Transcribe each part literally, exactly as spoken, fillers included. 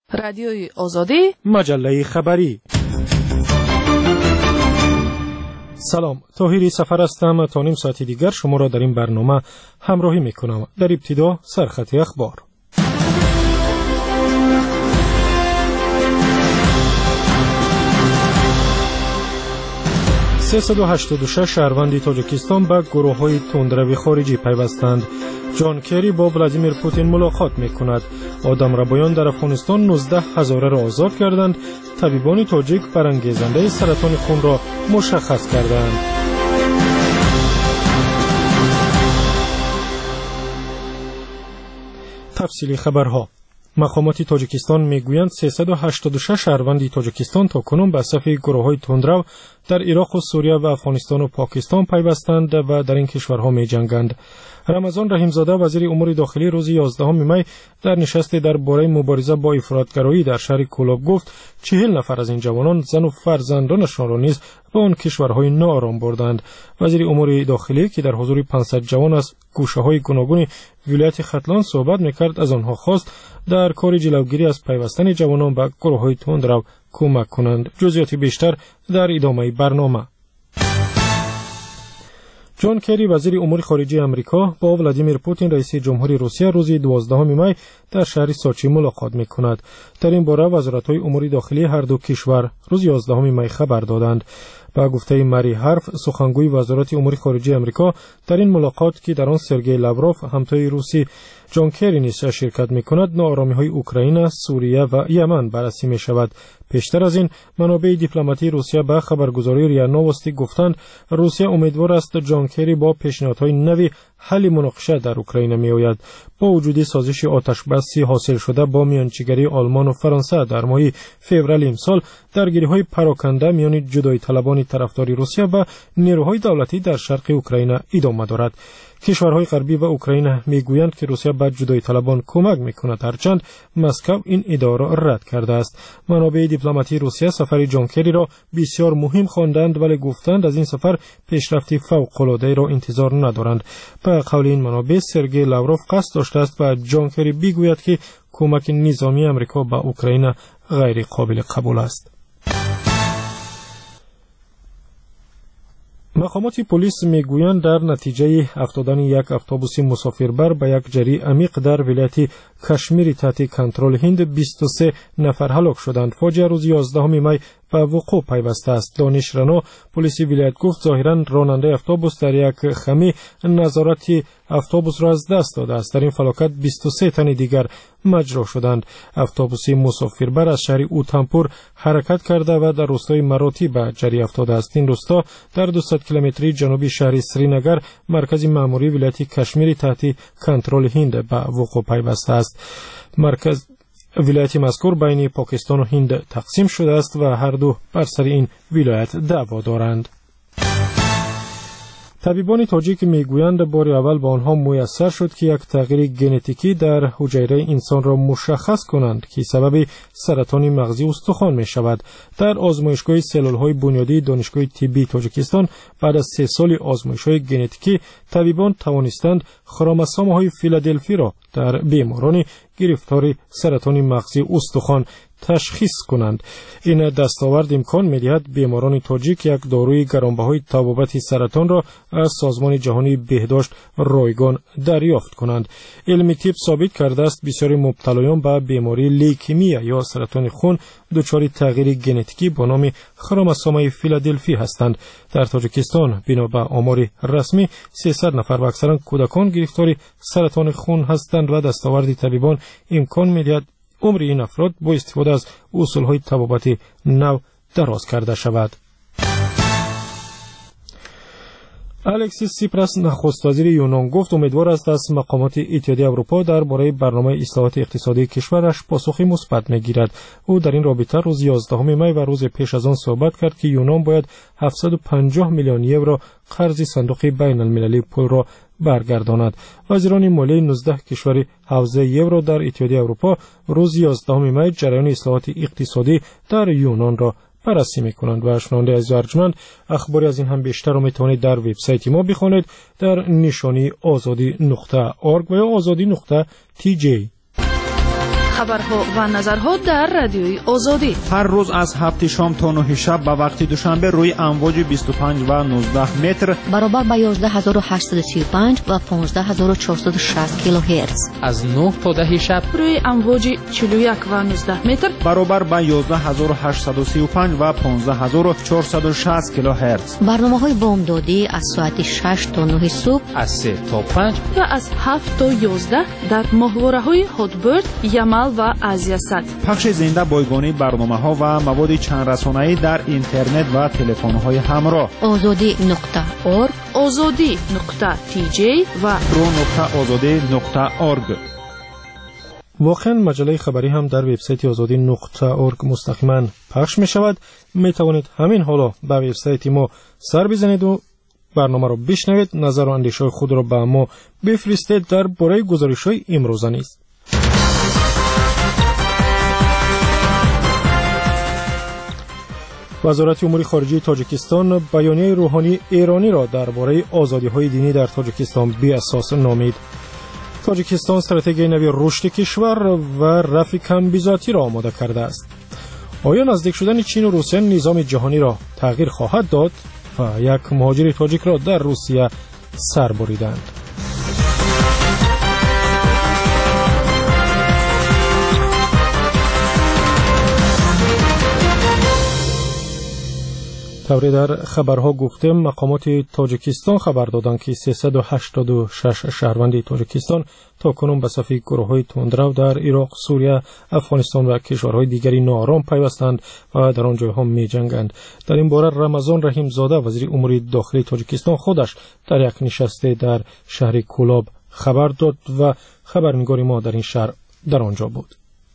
رادیوی آزادی، مجله خبری. سلام، طاهری سفر هستم. تا نیم ساعت دیگر شما را در این برنامه همراهی میکنم. در ابتدا سرخط اخبار. سیصد و هشتاد و شش شهروند تاجیکستان به گروه‌های تندرو خارجی پیوستند. جان کری با ولادیمیر پوتین ملاقات میکند. آدمربایان در افغانستان نوزده هزاره را آزاد کردند. طبیبان تاجیک برانگیزنده سرطان خون را مشخص کردند. تفصیلی خبرها. مقامات تاجیکستان میگویند سیصد و هشتاد و شش شهروند تاجیکستان تاکنون به صف گروه‌های تندرو در عراق و سوریه و افغانستان و پاکستان پیوستند و در این کشورها می‌جنگند. رمضان رحیمزاده وزیر امور داخلی روز یازدهم می در نشست درباره مبارزه با افراطگرایی در شهر کولاب گفت چهل نفر از این جوانان زن و فرزندانشان را نیز به آن کشورهای ناآرام بردند. وزیر امور داخلی که در حضور پانصد جوان از گوشه‌های گوناگون ولایت ختلان صحبت می‌کرد از آنها خواست در کار جلوگیری از پیوستن جوانان به گروه‌های تندرو کمک کنند. جزئیات بیشتر در ادامه برنامه. جان کری وزیر امور خارجه آمریکا با ولادیمیر پوتین رئیس جمهوری روسیه روز دوازدهم می در شهر سوچی ملاقات می‌کند. در این باره وزارت‌های امور داخلی هر دو کشور روز یازدهم می خبر دادند. با گفته مری حرف سخنگوی وزارت امور خارجه آمریکا در این ملاقات که در آن سرگئی لاوروف همتای روسی جان کری نیز شرکت می‌کند ناآرامی‌های اوکراین، سوریه و یمن بررسی می‌شود. پیشتر از این منابع دیپلماتی روسیه به خبرگزاری ریا نووستی گفتند روسیه امیدوار است جان کری با پیشنهادهای نوی حل مناقشه در اوکراین می‌آید. با وجود سازش آتشبسی حاصل شده با میانجیگری آلمان و فرانسه در ماه فوریه امسال درگیری‌های پراکنده میان جدایی طلبان طرفدار روسیه و نیروهای دولتی در شرق اوکراین ادامه دارد. کشورهای غربی و اوکراین میگویند که روسیه به جدایی طلبان کمک میکند، هرچند مسکو این ادعا را رد کرده است. منابع دیپلماتی روسیه سفر جان کری را بسیار مهم خواندند ولی گفتند از این سفر پیشرفتی فوق‌العاده را انتظار ندارند. به قول این منابع سرگئی لاوروف قصد داشته است و جان کری بگوید که کمک نظامی آمریکا به اوکراین غیر قابل قبول است. مقامات پلیس میگویند در نتیجه افتادن یک اتوبوس مسافربر به یک جری عمیق در ولایت کشمیر تحت کنترل هند بیست و سه نفر هلاک شدند. فاجعه روز یازدهم می به وقوع پیوسته است. دانش رنا پلیس ولایت گفت ظاهرا راننده اتوبوس در یک خمی نظارت اتوبوس را از دست داده است. در این فلاکت بیست و سه تن دیگر مجروح شدند. اتوبوس مسافربر از شهر اوتمپور حرکت کرده و در روستای مراتی به جری افتاده است. این روستا در دویست کیلومتری جنوبی شهر سرینگر مرکز مأموری ولایت کشمیر تحت کنترل هند به وقوع پیوسته است. مرکز ولایت مذکور بین پاکستان و هند تقسیم شده است و هر دو بر سر این ولایت دعوا دارند. طبیبان تاجیک میگویند بار اول به آنها میسر شد که یک تغییر ژنتیکی در حجره انسان را مشخص کنند که سبب سرطان مغزی استخوان می شود. در آزمایشگاه سلول‌های بنیادی دانشگاه طبی تاجیکستان بعد از سه سال آزمایش‌های ژنتیکی طبیبان توانستند خروموسوم‌های فیلادلفی را در بیماران گرفتار سرطان مغزی استخوان تشخیص کنند. این دستاورد امکان می‌دهد بیماران تاجیک یک داروی گرانبهای تبابت سرطان را از سازمان جهانی بهداشت رایگان دریافت کنند. علم طب ثابت کرده است بسیاری مبتلایان به بیماری لیکمیا یا سرطان خون دچار تغییر ژنتیکی با نام خروموسوم فیلادلفی هستند. در تاجیکستان بنا به آمار رسمی سیصد نفر و اکثرا کودکان گرفتار سرطان خون هستند و دستاورد طبیبان امکان می‌دهد عمر این افراد با استفاده از اصولهای طبابت نو دراز کرده شود. الکسیس سیپراس نخست وزیر یونان گفت امیدوار است از مقامات اتحادیه اروپا درباره برنامه اصلاحات اقتصادی کشورش پاسخی مثبت می‌گیرد. او در این رابطه روز یازدهم می و روز پیش از آن صحبت کرد که یونان باید هفتصد و پنجاه میلیون یورو قرض صندوق بین المللی پول را برگرداند. وزیران مالی نوزده کشور حوزه یورو در اتحادیه اروپا روز یازدهم می جریان اصلاحات اقتصادی در یونان را بررسی میکنند. و شنونده عزیز و ارجمند، اخباری از این هم بیشتر را میتوانید در وبسایت ما بخوانید در نشانی آزادی نقطه اورگ و یا آزادی نقطه تی جی. خبرها و نظرها در رادیوی آزادی هر روز از هفت شام تا نه شب به وقت دوشنبه روی امواج بیست و پنج و نوزده متر برابر با یازده هزار و هشتصد و سی و پنج و پانزده هزار و چهارصد و شصت کیلوهرتز از نه تا ده شب روی امواج چهل و یک و نوزده متر برابر با یازده هزار و هشتصد و سی و پنج و پانزده هزار و چهارصد و شصت کیلوهرتز. برنامه‌های بامدادی از ساعت شش تا نه صبح، از سه تا پنج و از هفت تا یازده در ماهواره‌های هاتبرد، یمل و آزیاست. پخش زنده بایگانی برنامه‌ها و مواد چند رسانه‌ای در اینترنت و تلفن‌های همراه. آزادی نقطه اورگ، آزادی نقطه تی جی و رو نقطه آزادی نقطه اورگ. واقعا مجله خبری هم در وبسایت آزادی نقطه اورگ مستقیما پخش می شود. می توانید همین حالا به وبسایت ما سر بزنید و برنامه را بشنوید. نظر و اندیشه خود را به ما بفرستید در باره گزارش های امروزه نیز. وزارت امور خارجه تاجیکستان بیانیه روحانی ایرانی را درباره آزادی‌های دینی در تاجیکستان بی اساس نامید. تاجیکستان استراتژی نوی رشد کشور و رفع کمبیزاتی را آماده کرده است. آیا نزدیک شدن چین و روسیه نظام جهانی را تغییر خواهد داد؟ و یک مهاجر تاجیک را در روسیه سر بریدند. طوری در خبرها گفتم مقامات تاجیکستان خبر دادند که سیصد و هشتاد و شش شهروند تاجیکستان تا کنون به صف گروه‌های تندرو در عراق، سوریه، افغانستان و کشورهای دیگری ناآرام پیوستند و در آن جایها می‌جنگند. در این باره رمضان رحیم زاده وزیر امور داخلی تاجیکستان خودش در یک نشست در شهر کولاب خبر داد و خبرنگار ما در این شهر در آنجا بود.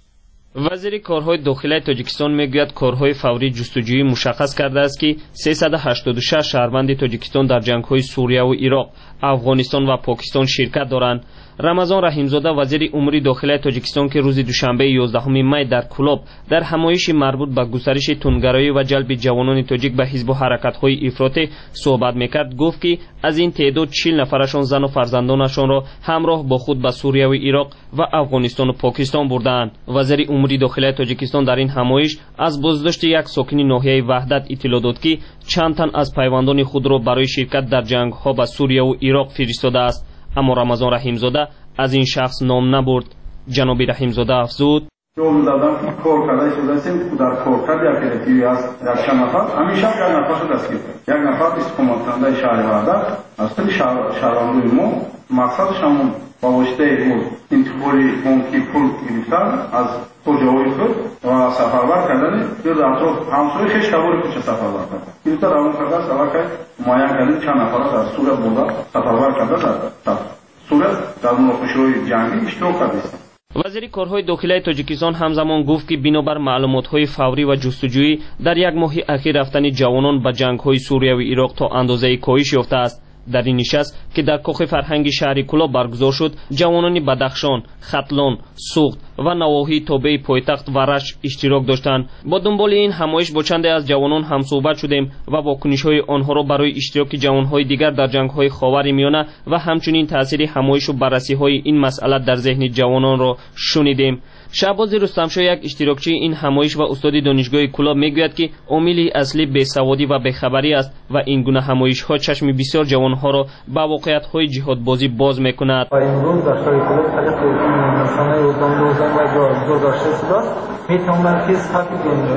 وزیر کارهای داخلی تاجیکستان میگوید کارهای فوری جستجویی مشخص کرده است که سیصد و هشتاد و شش شهروند تاجیکستان در جنگ‌های سوریه و عراق، افغانستان و پاکستان شرکت دارند. رمضان رحیمزاده وزیر امور داخلی تاجیکستان که روز دوشنبه یازدهم می در کولاب در همایش مربوط به گسترش تندگرایی و جلب جوانان تاجیک به حزب و حرکت‌های افراطی صحبت میکرد. گفت که از این تعداد چهل نفرشان زن و فرزندانشان را همراه با خود به سوریه و عراق و افغانستان و پاکستان بردند. وزیر امور داخلی تاجیکستان در این همایش از بازداشت یک ساکن ناحیه وحدت اطلاع داد که چند تن از پیوندان خود را برای شرکت در جنگ‌ها به سوریه و عراق فرستاده است. اما رمضان رحیمزاده از این شخص نام نبرد. جناب رحیمزاده افزود: یول دادم که کار کرده شده است در کار کرده که از در چند نفر همیشه یک نفر دست گرفت. یک نفر استقامت کننده شهر وحدت از طریق شهروندان ما مقصدش همون با واسطه انتخابی بانکی پول گرفتن از کجاهای خود و سفربر کردن یا در اطراف همسایه خیش کبار کوچه سفربر کردن. این طور روان کرده است که معین کردن چند نفر در سوریه بوده سفربر کرده در سوریه در مناقشه‌های جنگی اشتراک کرده است. وزیر کارهای داخلی تاجیکستان همزمان گفت که بنابر معلومات‌های فوری و جستجویی در یک ماه اخیر رفتن جوانان به جنگ‌های سوریه و عراق تا اندازه کاهش یافته است. در این نشست که در کاخ فرهنگی شهر کولاب برگزار شد، جوانان بدخشان، ختلان، سوخت و نواحی تابع پایتخت و رشت اشتراک داشتند. با دنبال این همایش با چند از جوانان هم صحبت شدیم و واکنش‌های آنها را برای اشتراک جوان‌های دیگر در جنگ‌های خاورمیانه و همچنین تأثیر همایش و بررسی‌های این مسئله در ذهن جوانان را شنیدیم. شهباز رستمشاه یک اشتراکچی این همایش و استاد دانشگاه کولاب میگوید که عامل اصلی بیسوادی و بیخبری است و این گونه همایش‌ها چشم بسیار جوان‌ها را به واقعیت‌های جهادبازی باز می‌کند. امروز در شهر کولاب طریق رسانه روزنامه روزنامه گزارش‌های صداست می‌توانند که سطح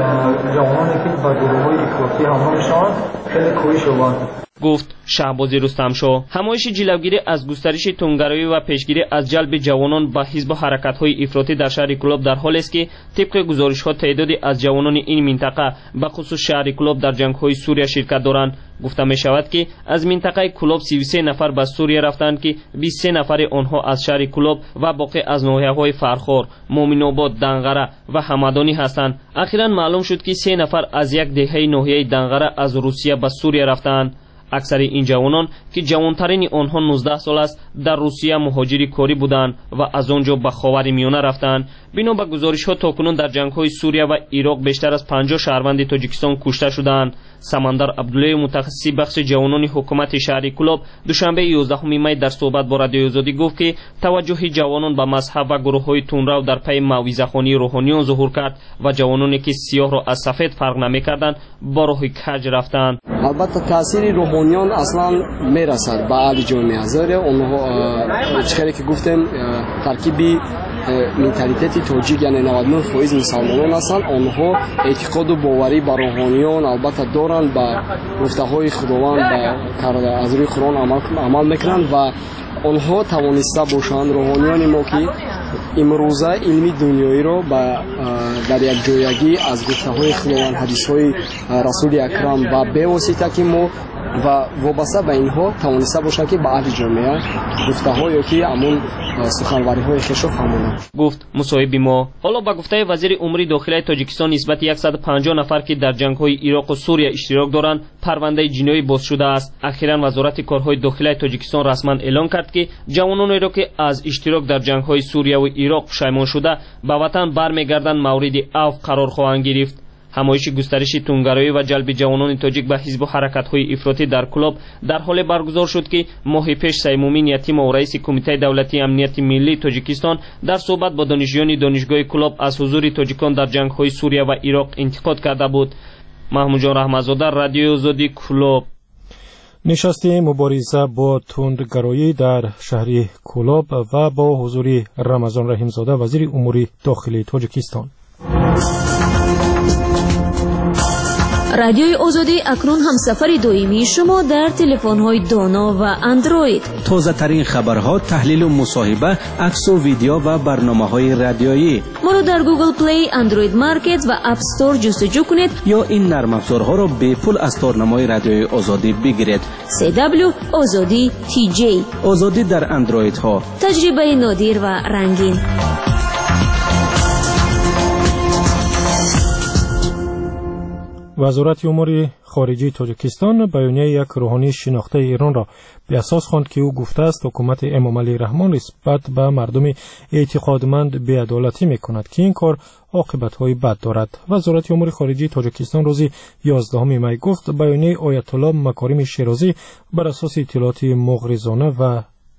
جوانانی که با گروه‌های افراطی همراه می‌شوند خیلی کاهش یابند. گفت شهباز رستمشاه. همایش جلوگیری از گسترش تندگرایی و پیشگیری از جلب جوانان به حزب و حرکت‌های افراطی در شهر کولاب در حالی است که طبق گزارش‌ها تعدادی از جوانان این منطقه به خصوص شهر کولاب در جنگ‌های سوریه شرکت دارند. گفته می شود که از منطقه کولاب سی و سه نفر به سوریه رفتند که بیست و سه نفر آنها از شهر کولاب و باقی از ناحیه‌های فرخار، مومن‌آباد، دنغره و همدانی هستند. اخیراً معلوم شد که سه نفر از یک دهه ناحیه دنغره از روسیه به سوریه رفتند. اکثر این جوانان که جوانترین آنها نوزده سال است در روسیه مهاجری کاری بودند و از آنجا به خاورمیانه رفتند. بنا به گزارش‌ها تاکنون در جنگ‌های سوریه و عراق بیشتر از پنجاه شهروند تاجیکستان کشته شدند. سمندر عبدالله متخصص بخش جوانان حکومت شهر کلوب دوشنبه یازدهم می در صحبت با رادیو آزادی گفت که توجه جوانان به مذهب و گروه‌های تندرو در پی موعظه‌خوانی روحانیون ظهور کرد و جوانانی که سیاه را از سفید فرق نمی‌کردند با راه کج رفتند. البته تاثیر روحانیون اصلا میرسد به اهل جامعه زیرا اونها چیزی که گفتم ترکیبی منتالیتی توجیه یعنی نود و نه درصد مسلمانان هستند. آنها اعتقاد و باوری به روحانیون البته دارند، به گفته‌های خداوند به از روی قرآن عمل عمل میکنند و آنها توانسته باشند روحانیان ما که امروزه علمی دنیایی را در یک جایگی از گفته‌های خداوند، حدیث‌های رسول اکرم و به واسطه که ما و وابسته به اینها توانسته باشند که به اهل جامعه گفته‌هایی که همون سخنوری‌های خشو فهمونند. گفت مصاحب ما. حالا با گفته وزیر امور داخلی تاجیکستان نسبت صد و پنجاه نفر که در جنگ‌های عراق و سوریه اشتراک دارند پرونده جنایی باز شده است. اخیراً وزارت کارهای داخلی تاجیکستان رسما اعلام کرد که جوانانی را که از اشتراک در جنگ‌های سوریه و عراق پشیمان شده به وطن برمیگردند مورد عفو قرار خواهند گرفت. همایش گسترش تندگرایی و جلب جوانان تاجیک به حزب و حرکت‌های افراطی در کلوب در حال برگزار شد که ماه پیش سیمومین یتیم و رئیس کمیته دولتی امنیت ملی تاجیکستان در صحبت با دانشجویان دانشگاه کلوب از حضور تاجیکان در جنگ‌های سوریه و عراق انتقاد کرده بود. محمود جان رحمت‌زاده، رادیو آزادی کلوب. نشست مبارزه با تندگرایی در شهر کلوب و با حضور رمضان رحیم‌زاده وزیر امور داخلی تاجیکستان. رادیوی آزادی اکنون همسفر دائمی شما در تلفن‌های دانا و اندروید. تازه ترین خبرها، تحلیل و مصاحبه، عکس و ویدیو و برنامه‌های رادیویی. ما را در گوگل پلی، اندروید مارکت و اپ استور جستجو کنید یا این نرم افزارها را به پول از تارنمای رادیوی آزادی بگیرید. سی دبلیو آزادی تی جی. آزادی در اندروید ها. تجربه نادر و رنگین. وزارت امور خارجه تاجیکستان بیانیه یک روحانی شناخته ایران را به اساس خواند که او گفته است حکومت امام علی رحمان نسبت به مردم اعتقادمند بی‌عدالتی می‌کند که این کار عاقبت‌های بد دارد. وزارت امور خارجه تاجیکستان روز یازدهم می گفت بیانیه آیت الله مکارم شیرازی بر اساس اطلاعات مغرضانه و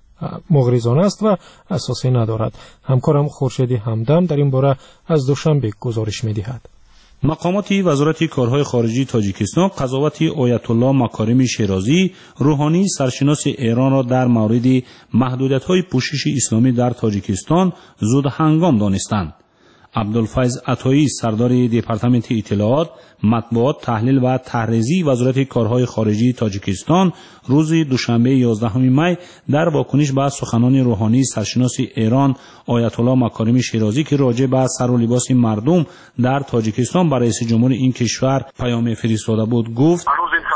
مغرضانه است و اساسی ندارد. همکارم خورشید همدم در این باره از دوشنبه گزارش می‌دهد. مقامات وزارت کارهای خارجی تاجیکستان قضاوت آیت الله مکارم شیرازی روحانی سرشناس ایران را در مورد محدودیت‌های پوشش اسلامی در تاجیکستان زود هنگام دانستند. عبدالفیض عطایی سردار دپارتمنت اطلاعات، مطبوعات، تحلیل و تحریزی وزارت کارهای خارجی تاجیکستان روز دوشنبه یازدهم می در واکنش به سخنان روحانی سرشناس ایران آیت الله مکارم شیرازی که راجع به سر و لباس مردم در تاجیکستان برای رئیس جمهور این کشور پیام فرستاده بود گفت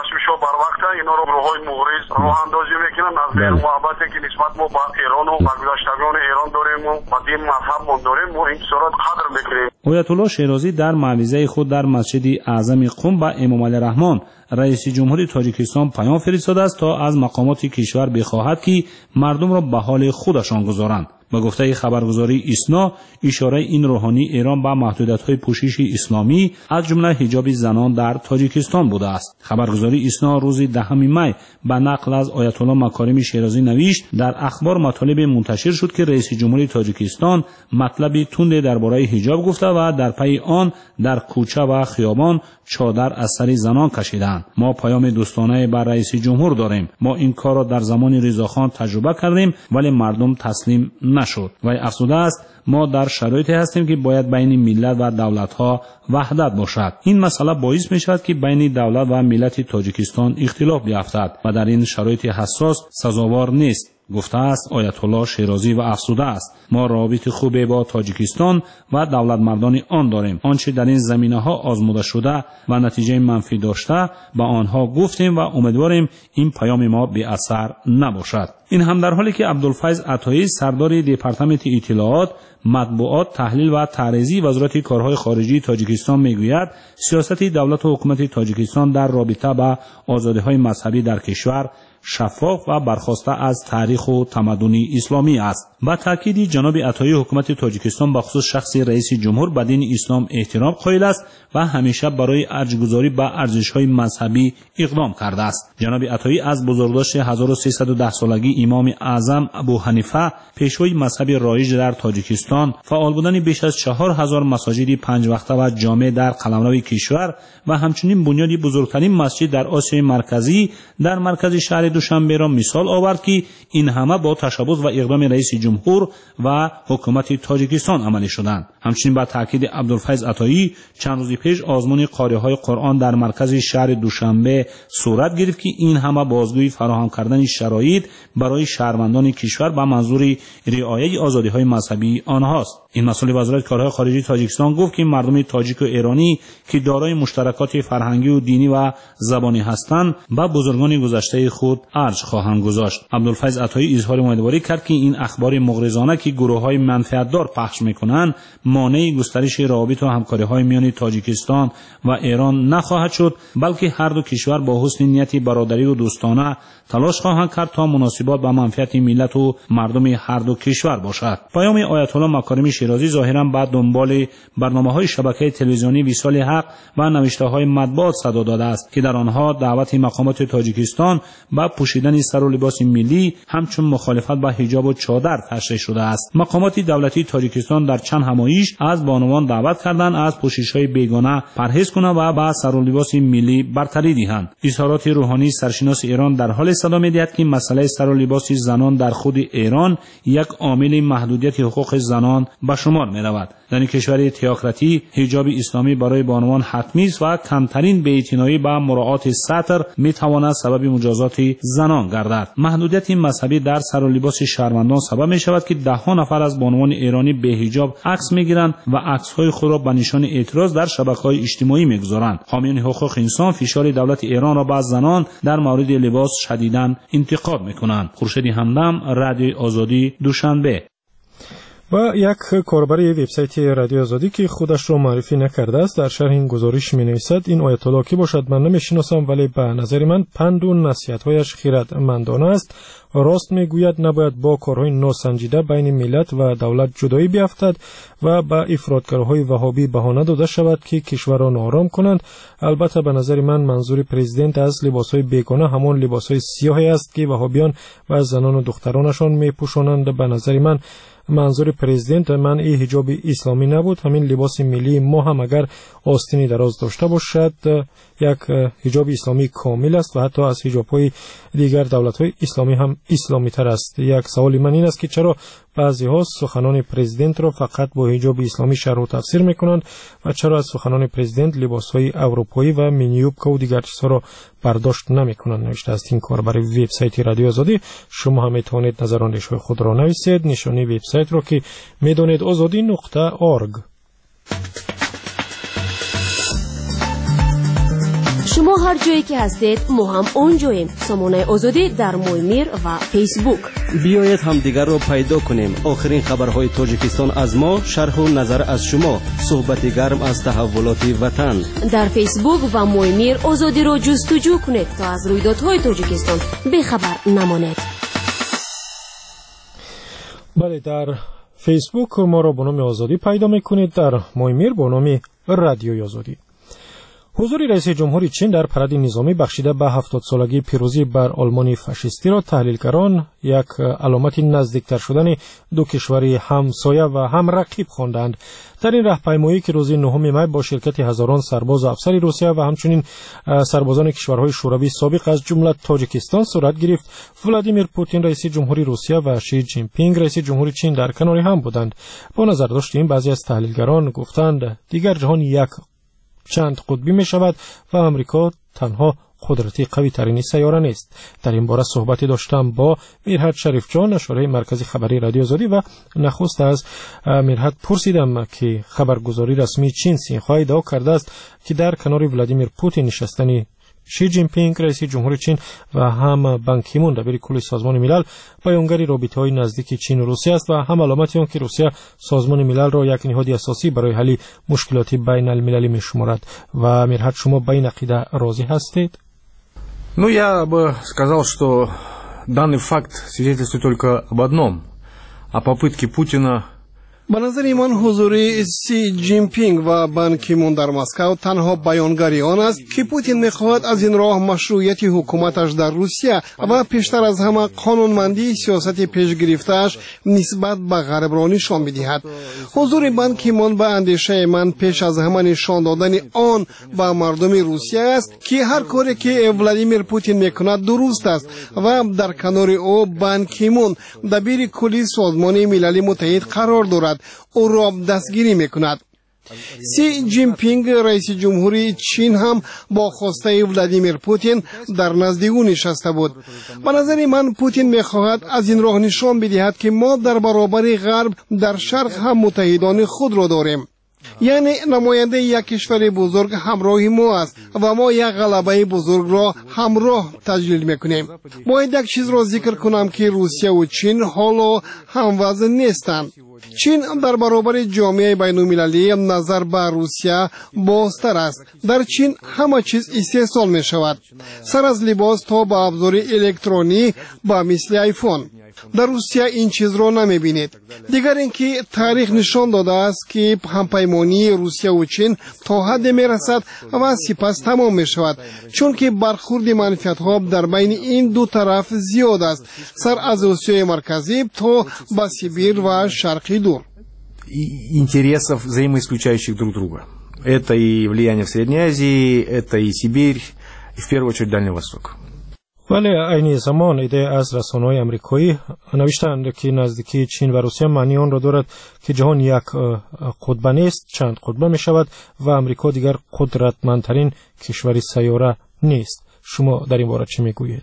بر وقت اینا رو گروه‌های مغرض راه اندازی میکنن از دل محبتی که نسبت ما با ایران و برگذشتگان ایران داریم و با دین مذهب ما داریم و این صورت قدر میکنیم. آیت الله شیرازی در موعظه خود در مسجد اعظم قم به امام علی رحمان رئیس جمهور تاجیکستان پیام فرستاده است تا از مقامات کشور بخواهد که مردم را به حال خودشان گذارند. با گفته خبرگزاری ایسنا اشاره این روحانی ایران به محدودیت‌های پوشش اسلامی از جمله حجاب زنان در تاجیکستان بوده است. خبرگزاری ایسنا روز دهم می به نقل از آیت الله مکارم شیرازی نوشت در اخبار مطالب منتشر شد که رئیس جمهور تاجیکستان مطلب تند درباره حجاب گفته و در پی آن در کوچه و خیابان چادر از سر زنان کشیدند. ما پیام دوستانه بر رئیس جمهور داریم. ما این کار را در زمان رضاخان تجربه کردیم ولی مردم تسلیم نشد. و افسوده است ما در شرایطی هستیم که باید بین ملت و دولت‌ها وحدت باشد. این مسئله باعث می‌شود که بین دولت و ملت تاجیکستان اختلاف بیفتد و در این شرایط حساس سزاوار نیست. گفته است آیت الله شیرازی و افسوده است ما رابط خوبی با تاجیکستان و دولت مردان آن داریم. آنچه در این زمینه‌ها آزموده شده و نتیجه منفی داشته به آنها گفتیم و امیدواریم این پیام ما بی اثر نباشد. این هم در حالی که عبدالفیض عطایی سردار دپارتمنت اطلاعات، مطبوعات، تحلیل و تعرضی وزارت کارهای خارجی تاجیکستان میگوید سیاست دولت و حکومت تاجیکستان در رابطه با آزادی‌های مذهبی در کشور شفاف و برخواسته از تاریخ و تمدن اسلامی است. با تاکید جناب عطایی حکومت تاجیکستان به خصوص شخص رئیس جمهور به دین اسلام احترام قائل است و همیشه برای ارزش‌گذاری به ارزش‌های مذهبی اقدام کرده است. جناب عطایی از بزرگداشت هزار و سیصد و ده سالگی امام اعظم ابو حنیفه پیشوای مذهب رایج در تاجیکستان، فعال بودن بیش از چهار هزار مساجد پنج وقته و جامع در قلمرو کشور و همچنین بنیاد بزرگترین مسجد در آسیای مرکزی در مرکز شهر دوشنبه را مثال آورد که این همه با تشبث و اقدام رئیس جمهور و حکومت تاجیکستان عملی شدند. همچنین با تاکید عبدالفیض عطایی چند روز پیش آزمون قاری‌های قرآن در مرکز شهر دوشنبه صورت گرفت که این همه بازگویی فراهم کردن شرایط برای شهروندان کشور به منظور رعایت آزادی‌های مذهبی آنهاست. این مسئول وزارت کارهای خارجی تاجیکستان گفت که مردم تاجیک و ایرانی که دارای مشترکات فرهنگی و دینی و زبانی هستند با بزرگان گذشته خود ارج خواهند گذاشت. عبدالفیض عطایی اظهار امیدواری کرد که این اخبار مغرضانه که گروه‌های منفعت‌دار پخش می‌کنند مانع گسترش روابط و همکاری‌های میان تاجیکستان و ایران نخواهد شد، بلکه هر دو کشور با حسن نیت برادری و دوستانه تلاش خواهند کرد تا مناسبات با منفعت ملت و مردم هر دو کشور باشد. پیام آیت الله مکارم شیرازی ظاهراً بعد دنبال برنامه‌های شبکه تلویزیونی وصال حق و نوشته‌های مطبوعات صدا داده است که در آنها دعوت مقامات تاجیکستان با پوشیدن سر و لباس ملی همچون مخالفت با حجاب و چادر تشریح شده است. مقامات دولتی تاجیکستان در چند همایش از بانوان دعوت کردند از پوشش‌های بیگانه پرهیز کنند و با سر و لباس ملی برتری دهند. اظهارات روحانی سرشناس ایران در حال صدا می‌دهد که مسئله سر و لباس زنان در خود ایران یک عامل محدودیت حقوق زنان به شمار می‌رود. در این کشور تئوکراتی حجاب اسلامی برای بانوان حتمی است و کمترین بی‌اعتنایی با مراعات سطر می‌تواند سبب مجازات زنان گردد. محدودیت مذهبی در سر و لباس شهروندان سبب می‌شود که ده ها نفر از بانوان ایرانی به حجاب عکس می‌گیرند و عکس‌های خود را به نشان اعتراض در شبکه‌های اجتماعی می‌گذارند. حامیان حقوق انسان فشار دولت ایران را بر زنان در مورد لباس شدیداً انتقاد می‌کنند. خورشید همدم، رادیو آزادی، دوشنبه. و یک کاربر وبسایت رادیو آزادی که خودش را معرفی نکرده است در شرح این گزارش می‌نویسد این آیت الله کی باشد من نمی‌شناسم، ولی به نظر من پند و نصیحت‌هایش خیرتمندانه است. راست میگوید نباید با کارهای ناسنجیده بین ملت و دولت جدایی بیفتد و با افراطگرهای وهابی بهانه داده شود که کشور را ناآرام کنند. البته به نظر من منظور پرزیدنت از لباسهای بیگانه همان لباسهای سیاهی است که وهابیان و زنان و دخترانشان میپوشانند. به نظر من منظور پرزیدنت منع حجاب اسلامی نبود. همین لباس ملی ما هم اگر آستینی دراز داشته باشد یک حجاب اسلامی کامل است و حتی از حجاب‌های دیگر دولت‌های اسلامی هم اسلامی تر است. یک سوال من این است که چرا بعضی ها سخنان پرزیدنت را فقط با حجاب اسلامی شرح و تفسیر میکنند و چرا از سخنان پرزیدنت لباس‌های اروپایی و مینیوبکا و دیگر چیزها را برداشت نمیکنند. نوشته است این کار برای وبسایت رادیو آزادی. شما هم میتوانید نظر و اندیشه‌های خود را نویسید. نشانی وبسایت را که میدونید آزادی نقطه اورگ. شما هر جایی که هستید ما هم اونجاییم. سامانه آزادی در مویمیر و فیسبوک. بیایید هم دیگر را پیدا کنیم. آخرین خبرهای تاجیکستان از ما، شرح و نظر از شما، صحبت گرم از تحولات وطن. در فیسبوک و مویمیر آزادی را جستجو کنید تا از رویدادهای تاجیکستان بخبر نمانید. بله، در فیسبوک ما را با نام آزادی پیدا میکنید، در مویمیر با نام رادیو آزادی. حضور رئیس جمهوری چین در پرد نظامی بخشیده به هفتاد سالگی پیروزی بر آلمان فاشیستی را تحلیلگران یک علامت نزدیکتر شدن دو کشوری همسایه و هم رقیب خواندند. در این راهپیمایی که روز نهم می با شرکت هزاران سرباز و افسر روسیه و همچنین سربازان کشورهای شوروی سابق از جمله تاجیکستان صورت گرفت، ولادیمیر پوتین رئیس جمهوری روسیه و شی جین پینگ رئیس جمهوری چین در کنار هم بودند. با نظر داشت این بعضی از تحلیلگران گفتند دیگر جهان یک چند قطبی می شود و امریکا تنها قدرتی قوی ترین سیاره نیست. در این باره صحبتی داشتم با میرحد شریف جان، نشریه مرکزی خبری رادیو آزادی، و نخست از میرحد پرسیدم که خبرگزاری رسمی چین سینخوا ادعا کرده است که در کنار ولادیمیر پوتین نشستن شی جین پینگ رئیس جمهور چین و هم بان کی مون دبیر کل سازمان ملل بیانگر رابطه‌های نزدیک چین و روسیه است و هم علامتی آن که روسیه سازمان ملل را یک نهاد اساسی برای حل مشکلات بین المللی می‌شمارد. و میرحت شما به این عقیده راضی هستید؟ Ну, я бы сказал, что данный факт свидетельствует только об одном, о попытке Путина. به نظر من حضور سی جین پینگ و بان کی مون در مسکو تنها بیانگری آن است که پوتین میخواهد از این راه مشروعیت حکومتش در روسیه و پیشتر از همه قانونمندی سیاست پیش گرفته‌اش نسبت به غرب را نشان بدهد. حضور بان کی مون به اندیشه من پیش از همه نشان دادن آن به مردم روسیه است که هر کاری که ولادیمیر پوتین میکند درست است و در کنار او بان کی مون دبیر کلی سازمان ملل متحد قرار دارد. او را دستگیری میکند. سی جین پینگ رئیس جمهوری چین هم با خواسته ولادیمیر پوتین در نزد او نشسته بود. به نظر من پوتین میخواهد از این راه نشان بدهد که ما در برابر غرب در شرق هم متحدان خود را داریم. یعنی نماینده یک کشور بزرگ همراه ما است و ما یک غلبه بزرگ را همراه تجلیل میکنیم. باید یک چیز را ذکر کنم که روسیه و چین حالا هموزن نیستند. چین در برابر جامعه بین المللی نظر به روسیه بازتر است. در چین همه چیز استحصال می شود، سر از لباس تا به ابزار الکترونی با مثل آیفون. در روسیه این چیز را نمی بینید. دیگر اینکه تاریخ نشان داده است که همپیمانی روسیه و چین تا حد می رسد و سپس تمام می شود، چون که برخورد منفعت ها در بین این دو طرف زیاد است، سر از آسیای مرکزی تا به سیبیر و شرقی دور. Интересов, взаимоисключающих друг друга. Это и влияние в Средней Азии, это и Сибирь, и в первую очередь Дальний Восток. ولی این زمان ایده از رسانه‌های آمریکایی نوشتند که نزدیکی چین و روسیه معنی آن را دارد که جهان یک قطبه نیست، چند قطبه می شود و آمریکا دیگر قدرتمندترین کشور سیاره نیست. شما در این باره چی می گویید؟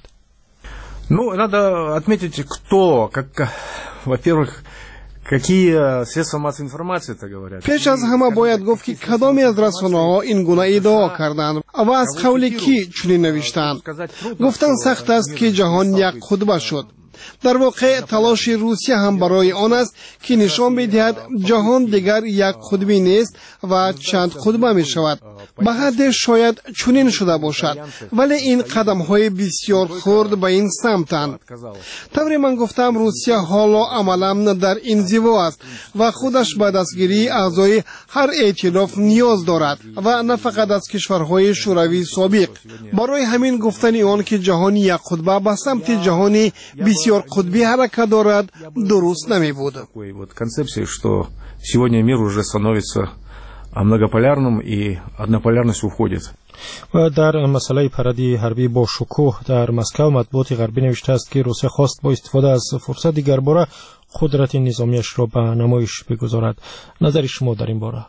Ну, надо отметить, кто, как, во-первых, какие средства массовой информации это говорят. پیش از همه باید گفت که کدامی از رسانه‌ها این گونه ادعا کردند و از قول کی چنین نوشتند. گفتن سخت است که جهان یک قطبه شد. در واقع تلاش روسیه هم برای آن است که نشان بدهد جهان دیگر یک قطبی نیست و چند قطبه می شود. به حد شاید چنین شده باشد، ولی این قدم های بسیار خرد به این سمتند. طوری من گفتم روسیه حالا عملا در انزوا است و خودش به دستگیری اعضای هر ائتلاف نیاز دارد و نه فقط از کشورهای شوروی سابق. برای همین گفتن آن که جهان یک قطبه به سمت جهانی بسیار قطبی حرکت دارد درست نمی بود. Концепция, что сегодня мир уже становится многополярным и однополярность уходит. و در مسئله پردی حربی با شکوه در مسکو مطبوعات غربی نوشته است که روسیه خواست با استفاده از فرصت دیگر باره قدرت نظامیش را به نمایش بگذارد. نظر شما در این باره؟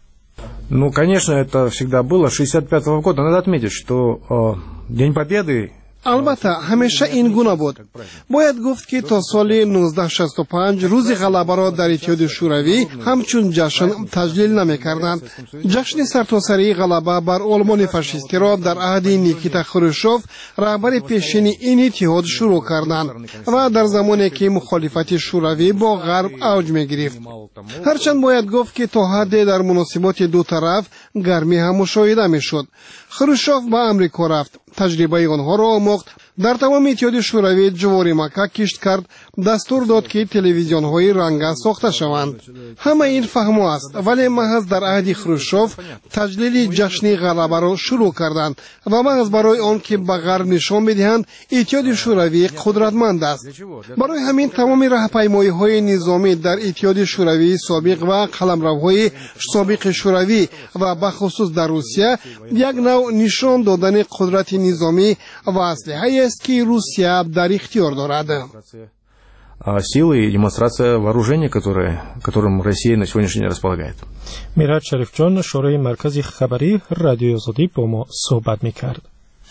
Ну, конечно, это всегда было. шестьдесят пятого года надо отметить, что э, День Победы. البته همیشه این گونه بود. باید گفت که تا سال نوزده شصت و پنج روز غلبه را در اتحاد شوروی همچون جشن تجلیل نمی‌کردند. جشن سرتاسری غلبه بر آلمان فاشیستی را در عهد نیکیتا خروشچوف رهبر پیشین این اتحاد شروع کردند و در زمانی که مخالفت شوروی با غرب اوج می‌گرفت. هرچند باید گفت که تا حد در مناسبات دو طرف گرمی هم مشاهده می‌شد. خروشچوف به آمریکا رفت، تجربه آنها را آموخت، در تمام اتحاد شوروی جواری مکه کشت کرد، دستور داد که تلویزیون های رنگین ساخته شوند. همه این فهم است، ولی محض در عهد خروشچوف تجلیل جشن غلبه را شروع کردند و محض برای آن که به غرب نشان بدهند اتحاد شوروی قدرتمند است. برای همین تمام راهپیمایی های نظامی در اتحاد شوروی سابق و قلمروهای سابق شوروی و به خصوص در روسیه یک نوع نشان دادن قدرت نظامی و اسلحه است که روسیه در اختیار دارد. Силы и демонстрация вооружения, которые, которым Россия на сегодняшний день располагает. میرحت شریف جان شورای مرکزی خبری رادیو آزادی با ما صحبت میکرد.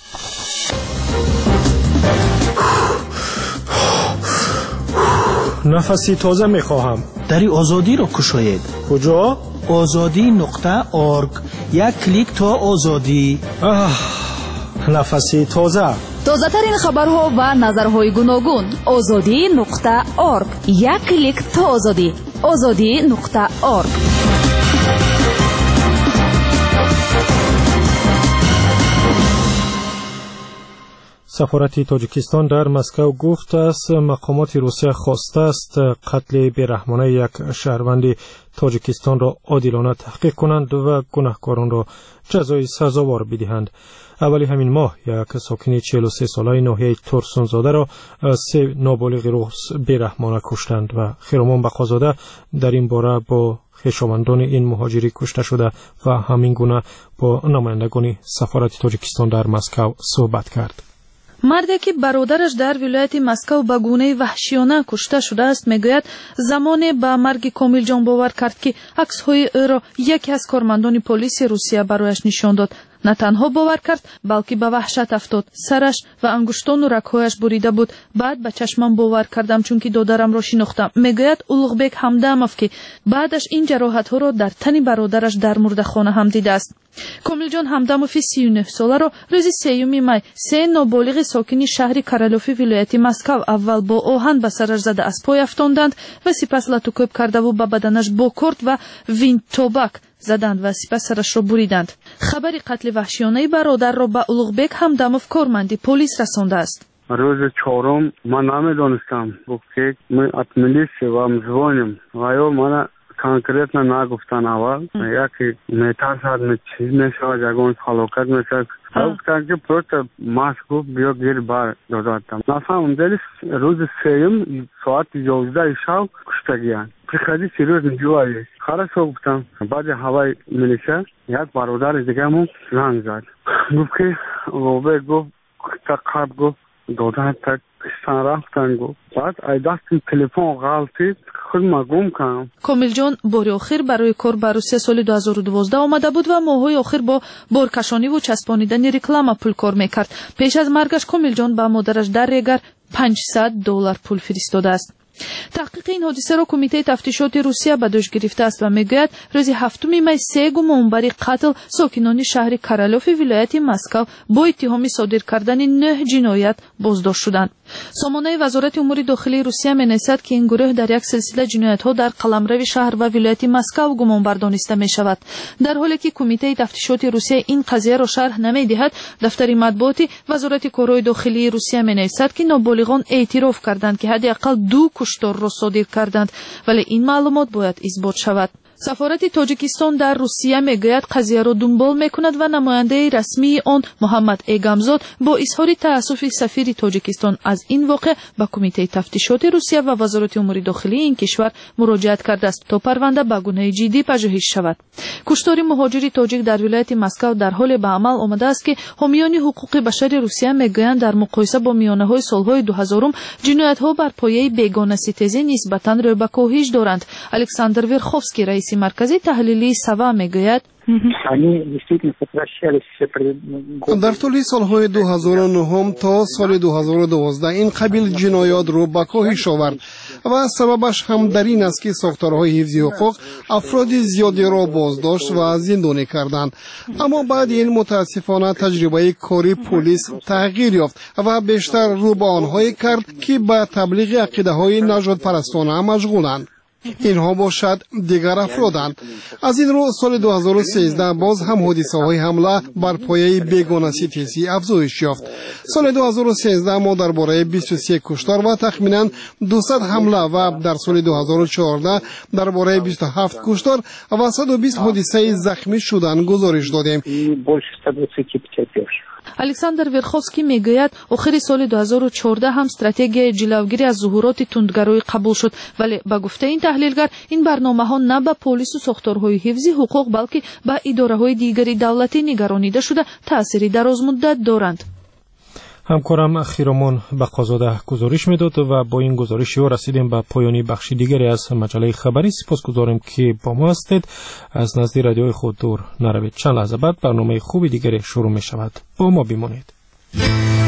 نفسی تازه میخواهم. دری آزادی را کشاید. کجا؟ آزادی نقطه ارگ. یک کلیک تا آزادی. نفسی تازه. تازه ترین خبرها و نظرهای گوناگون. آزادی نقطه آرگ. یک کلیک تا آزادی. آزادی نقطه آرگ. سفارت تاجیکستان در مسکو گفت است مقامات روسیه خواسته است قتل بیرحمانه یک شهروند تاجیکستان را عادلانه تحقیق کنند و گناهکاران را جزای سزاوار بدهند. اولی همین ماه یک ساکن چهل و سه ساله ناحیه ترسونزاده را سه نابالغ روس بیرحمانه کشتند و خیرمان بقازاده در این باره با خویشاوندان این مهاجری کشته شده و همین گونه با نمایندگان سفارت تاجیکستان در مسکو صحبت کرد. مردی که برادرش در ولایت مسکو به گونه وحشیانه کشته شده است میگوید زمانی به مرگ کامل جان باور کرد که عکس‌های او را یکی از کارمندان پلیس روسیه برایش نشان داد. نه تنها باور کرد بلکه به وحشت افتاد. سرش و انگشتان و رگ‌هایش بریده بود. بعد به چشمم باور کردم چون که دادرم را شناختم. میگوید اولغبک همدمов که بعدش این جراحت‌ها را در تن برادرش در مرده‌خانه هم دیده است. کاملجان همدمов سی و نه ساله را روز سیوم می سه نابالغ ساکن شهر کرالوفی ولایت مسکو اول با آهن به سرش زده از پای افتاندند و سپس لطوکوب کرده و به بدنش با کرد و وینتوبک زدند و سپس سرش را بریدند. خبر قتل وحشیانه برادر را به اولغبک همدمов کارمند پلیس رسانده است. روز چهارم من نمیدانستم که ما ات میلیسی و مزوانیم و یا من конкретно نگفتن اول یکی میترسد می چیز میشود یکون خلاقت میشود گفتن که پروت ماسک گفت بیا گیر بر داداتم نفهم دلیش روز سیم ساعت یازده شب کشتگیان приходи серьезно делай хорошо گفتم بعد هوای میلیشه یک برادر دیگه مون زنگ زد گفت که اوبه گفت قبل گفت دادن تک کشتن رفتن گفت بعد ای دستم تلفن غلطید خود مگم کنم. کامل جان بار آخر برای کار به روسیه سال دو هزار و دوازده آمده بود و ماهای آخر با بارکشانی و چسبانیدن رکلام پول کار میکرد. پیش از مرگش کامل جان به مادرش در ریگر پانصد دلار پول فرستاده است. تحقیق این حادثه را کمیته تفتیشات روسیه به دوش گرفته است و میگوید روز هفتم می سه گمانبر قتل ساکنان شهر کرالوفی ولایت مسکو با اتهام صادر کردن نه جنایت بازداشت شدند. سامانه وزارت امور داخلی روسیه می‌نویسد که این گروه در یک سلسله جنایت‌ها در قلمرو شهر و ولایت مسکو گمانبر دانسته می‌شود. در حالی که کمیته تفتیشات روسیه این قضیه را شرح نمی‌دهد، دفتر مطبوعاتی وزارت کارهای داخلی روسیه می‌نویسد که نابالغان اعتراف کردند که حداقل دو کشتار را صادر کردند، ولی این معلومات باید اثبات شود. سفارت تاجیکستان در روسیه میگوید قضیه را دنبال میکند و نماینده رسمی آن محمد ایگمزاد با اظهار تأسف سفیر تاجیکستان از این واقعه به کمیته تفتیشات روسیه و وزارت امور داخلی این کشور مراجعت کرده است تا پرونده به گونه جدی پژوهش شود. کشتار مهاجر تاجیک در ولایت مسکو در حال به عمل آمده است که حامیان حقوق بشر روسیه میگویند در مقایسه با میانه‌های سالهای دو هزارم جنایت‌ها بر پایه بیگانه ستیزی نسبتاً رو به کاهش دارند. الکساندر ورخوفسکی رئیس مرکزی تحلیلی سوا میگوید در طول سالهای دو هزار و نه تا سال دو هزار و دوازده این قبیل جنایات رو به کاهش آورد و سببش هم در این است که ساختارهای حفظی حقوق افراد زیادی را بازداشت و زندانی کردند. اما بعد این متاسفانه تجربه کاری پلیس تغییر یافت و بیشتر رو به آنهایی کرد که به تبلیغ عقیده های نژاد پرستانه مشغولند. اینها باشد دیگر افرادند. از این رو سال دو هزار و سیزده باز هم حادثه های حمله بر پایه بیگانه ستیزی افزایش یافت. سال دو هزار و سیزده ما درباره بیست و سه کشتار و تخمینا دویست حمله و در سال دو هزار و چهارده درباره بیست و هفت کشتار و صد و بیست حادثه زخمی شدن گزارش دادیم. الکساندر ورخوفسکی میگوید آخر سال دو هزار و چهارده هم استراتژی جلوگیری از ظهورات تندگرایی قبول شد، ولی به گفته این تحلیلگر این برنامه‌ها نه به پلیس و ساختارهای حفظی حقوق بلکه به اداره‌های دیگری دولتی نگرانیده شده تأثیری درازمدت دارند. همکارم خیرمان بقازاده گزارش میداد و با این گزارش ها رسیدیم به پایانی بخش دیگری از مجله خبری. سپاسگزاریم که با ما هستید. از نزد رادیوی خود دور نروید. چند لحظه بعد برنامه خوبی دیگری شروع می شود. با ما بمانید.